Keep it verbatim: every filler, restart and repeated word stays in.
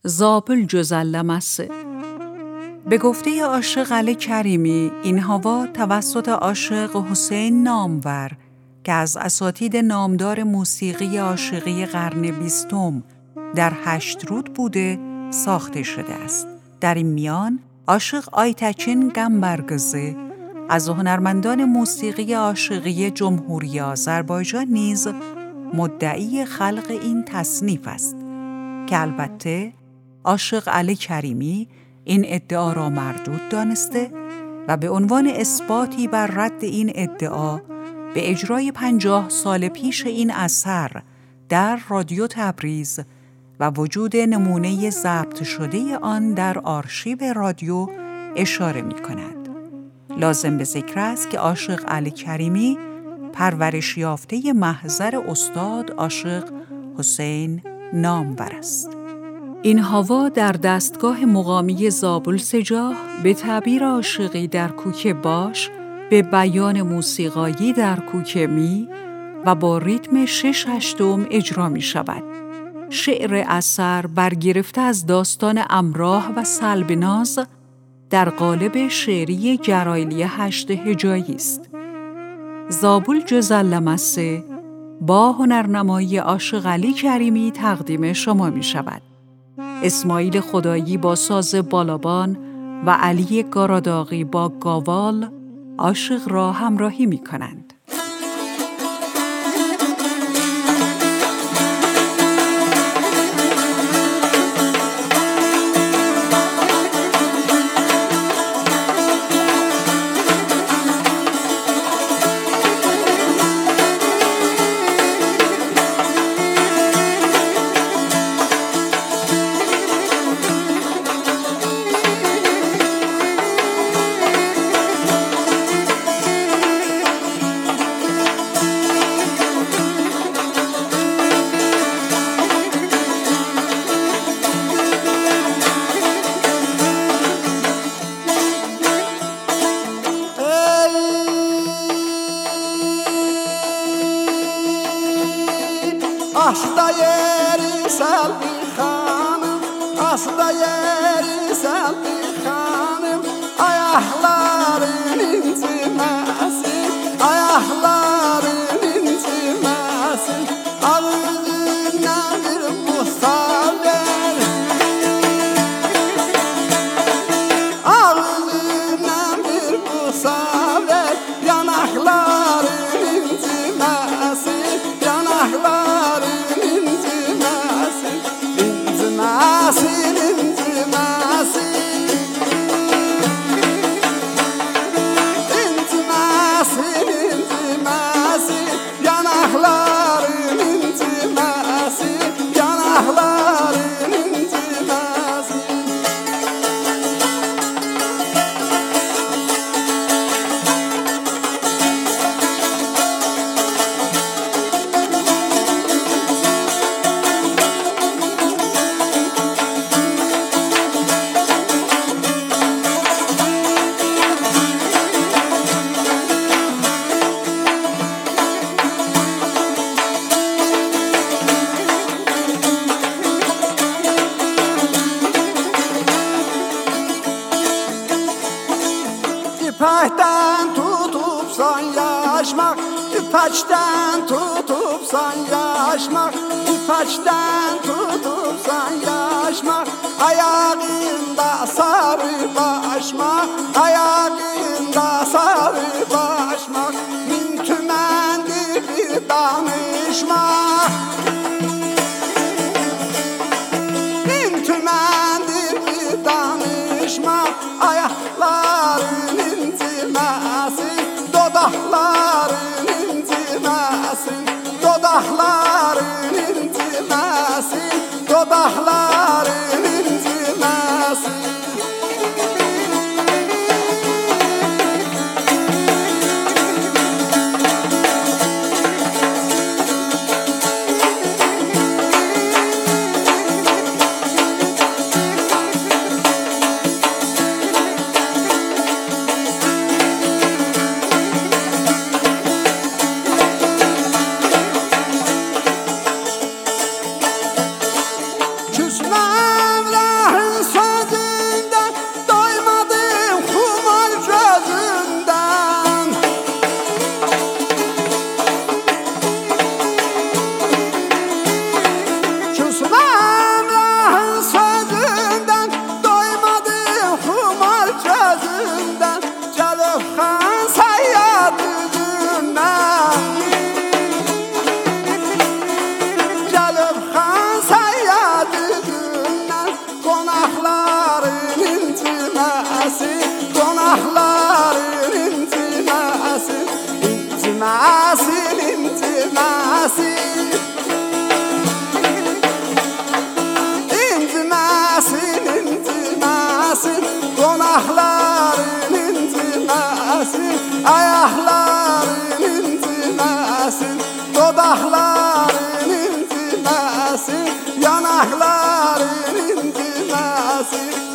زابل جزلمسه. به گفته عاشق علی کریمی، این هوا توسط عاشق حسین نامور که از اساتید نامدار موسیقی عاشقی قرن بیستم در هشت رود بوده ساخته شده است. در این میان عاشق آیتچین گنبرگزه از هنرمندان موسیقی عاشقی جمهوری آذربایجان نیز مدعی خلق این تصنیف است که البته عاشق علی کریمی این ادعا را مردود دانسته و به عنوان اثباتی بر رد این ادعا به اجرای پنجاه سال پیش این اثر در رادیو تبریز و وجود نمونه ضبط شده آن در آرشیو رادیو اشاره می کند. لازم به ذکر است که عاشق علی کریمی پرورش یافته محضر استاد عاشق حسین نامور است. این هوا در دستگاه مقامی زابل سجاه به تعبیر عاشقی در کوک باش، به بیان موسیقایی در کوک می و با ریتم شش هشتم اجرا می شود. شعر اثر برگرفته از داستان امراه و سلبناز در قالب شعری جرایلی هشت هجایی است. زابل جزلمسه با هنرنمایی عاشق علی کریمی تقدیم شما می شود. اسماعیل خدایی با ساز بالابان و علی گاراداغی با گاوال عاشق را همراهی می کنند. Asla yeri selvi hanım, asla yeri selvi hanım. Ayakların incimesin, ayakların incimesin. Ağzına bir busa ver, ağzına bir busa ver. Yanakların incimesin, yanakların İncimesin, incimesin, incimesin, incimesin, yanakların incimesin, yanakların incimesin. İpekten tutupsan yaşmak, İpekten tutupsan yaşmak, İpekten tutupsan yaşmak. Ayağında sarı başmak, ayağında sarı başmak. Min tümendir bir danışmak, min tümendir bir danışmak. Ayakların incimesin, dodakların incimesin, dodakların incimesin, dodakların incimesin. qonaqların inciməsin, ayaqların inciməsin, dodaqların inciməsin, yanaqların inciməsin.